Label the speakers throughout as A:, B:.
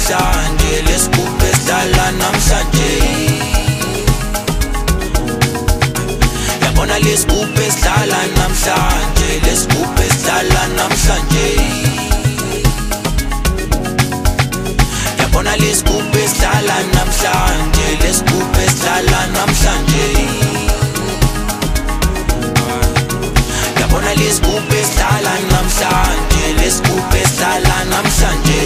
A: namhlanje lesigubhu esidlala namhlanje yabona lesigubhu esidlala namhlanje lesigubhu esidlala namhlanje yabona lesigubhu esidlala namhlanje lesigubhu esidlala namhlanje yabona lesigubhu esidlala namhlanje lesigubhu esidlala namhlanje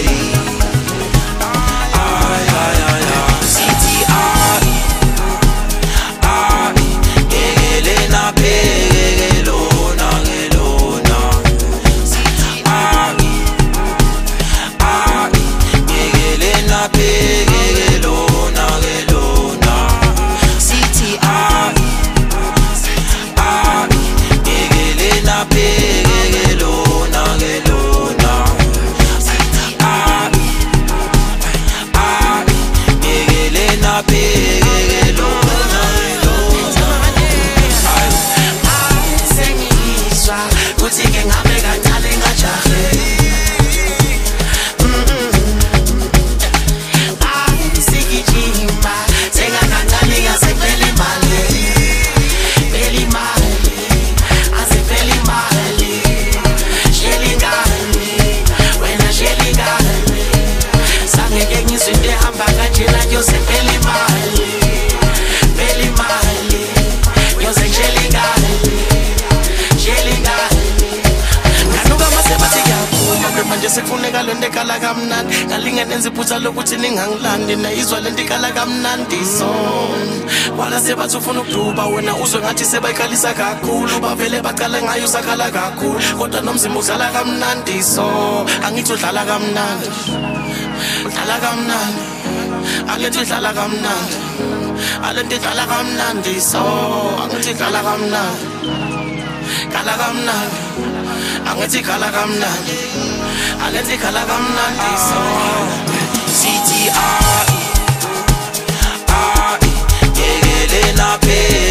B: sekufuneka lento ekhala kamnandi ngalinge nenza iphutha lokuthi ningangilandi nayizwa lento ikhala kamnandi so wala sebathi ufuna ukuduba wena uzwe ngathi sebayikhalisa kakhulu bavele baqala ngayo usakhala kakhulu kodwa nomzimba udlala kamnandi so angithi udlala kamnandi udlala kamnandi angithi udlala kamnandi alento idlala kamnandi so angithi idlala kamnandi khala kamnandi angithi khala kamnandi angithi khala kamnandi so
A: CTI yekelena phela